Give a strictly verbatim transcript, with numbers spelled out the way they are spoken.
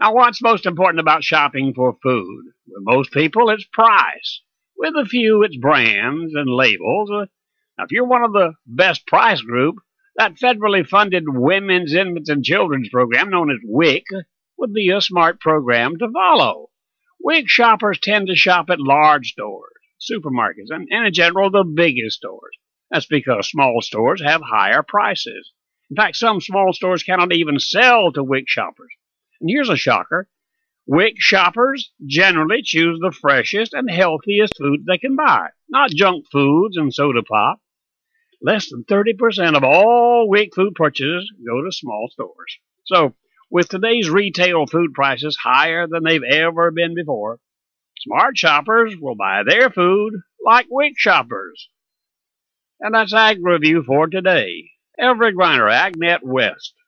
Now, what's most important about shopping for food? With most people, it's price. With a few, it's brands and labels. Uh, Now, if you're one of the best price group, that federally funded Women's, Infants, and Children's program, known as WIC, would be a smart program to follow. WIC shoppers tend to shop at large stores, supermarkets, and, and in general, the biggest stores. That's because small stores have higher prices. In fact, some small stores cannot even sell to WIC shoppers. And here's a shocker. WIC shoppers generally choose the freshest and healthiest foods they can buy, not junk foods and soda pop. Less than thirty percent of all WIC food purchases go to small stores. So, with today's retail food prices higher than they've ever been before, smart shoppers will buy their food like WIC shoppers. And that's Ag Review for today. Everett Griner, AgNet West.